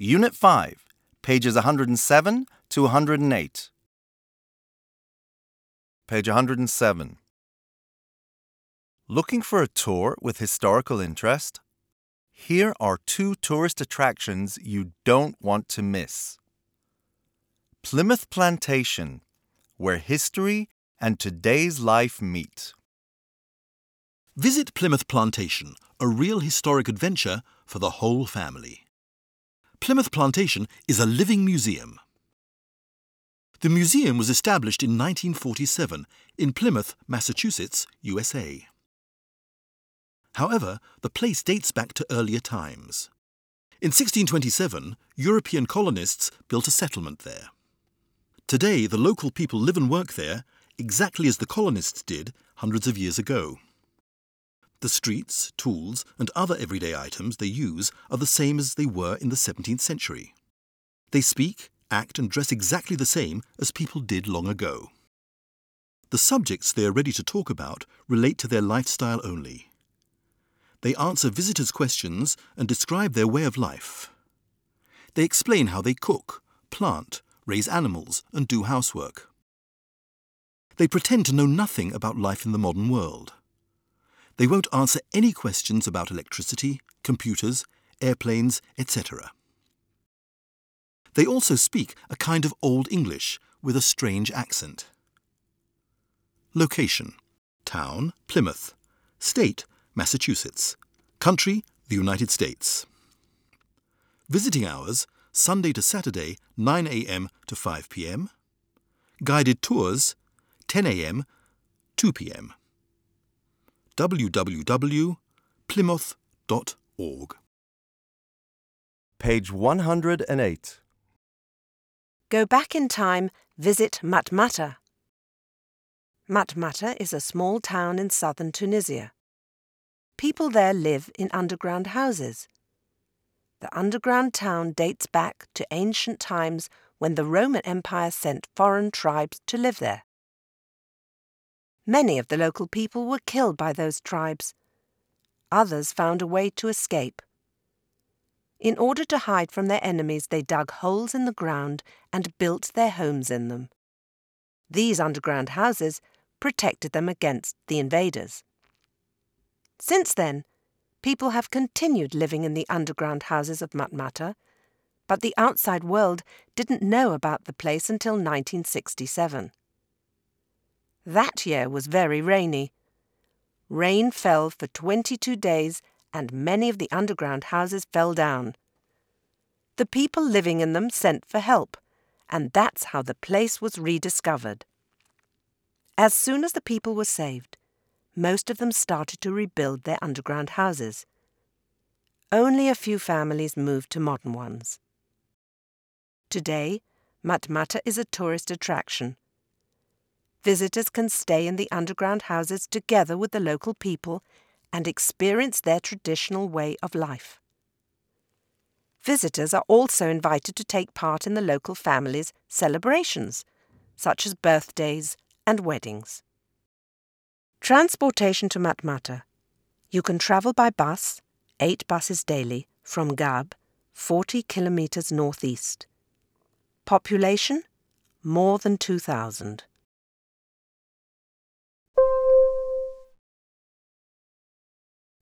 Unit 5, pages 107 to 108. Page 107. Looking for a tour with historical interest? Here are 2 tourist attractions you don't want to miss. Plymouth Plantation, where history and today's life meet. Visit Plymouth Plantation, a real historic adventure for the whole family. Plymouth Plantation is a living museum. The museum was established in 1947 in Plymouth, Massachusetts, USA. However, the place dates back to earlier times. In 1627, European colonists built a settlement there. Today, the local people live and work there exactly as the colonists did hundreds of years ago. The streets, tools, and other everyday items they use are the same as they were in the 17th century. They speak, act, and dress exactly the same as people did long ago. The subjects they are ready to talk about relate to their lifestyle only. They answer visitors' questions and describe their way of life. They explain how they cook, plant, raise animals, and do housework. They pretend to know nothing about life in the modern world. They won't answer any questions about electricity, computers, airplanes, etc. They also speak a kind of Old English with a strange accent. Location: Town, Plymouth. State, Massachusetts. Country, the United States. Visiting hours: Sunday to Saturday, 9 a.m. to 5 p.m. Guided tours, 10 a.m. 2 p.m. www.plymouth.org. Page 108. Go back in time, visit Matmata. Matmata is a small town in southern Tunisia. People there live in underground houses. The underground town dates back to ancient times when the Roman Empire sent foreign tribes to live there. Many of the local people were killed by those tribes. Others found a way to escape. In order to hide from their enemies, they dug holes in the ground and built their homes in them. These underground houses protected them against the invaders. Since then, people have continued living in the underground houses of Matmata, but the outside world didn't know about the place until 1967. That year was very rainy. Rain fell for 22 days and many of the underground houses fell down. The people living in them sent for help, and that's how the place was rediscovered. As soon as the people were saved, most of them started to rebuild their underground houses. Only a few families moved to modern ones. Today, Matmata is a tourist attraction. Visitors can stay in the underground houses together with the local people and experience their traditional way of life. Visitors are also invited to take part in the local families' celebrations, such as birthdays and weddings. Transportation to Matmata. You can travel by bus, 8 buses daily, from Gab, 40 kilometers northeast. Population: more than 2,000.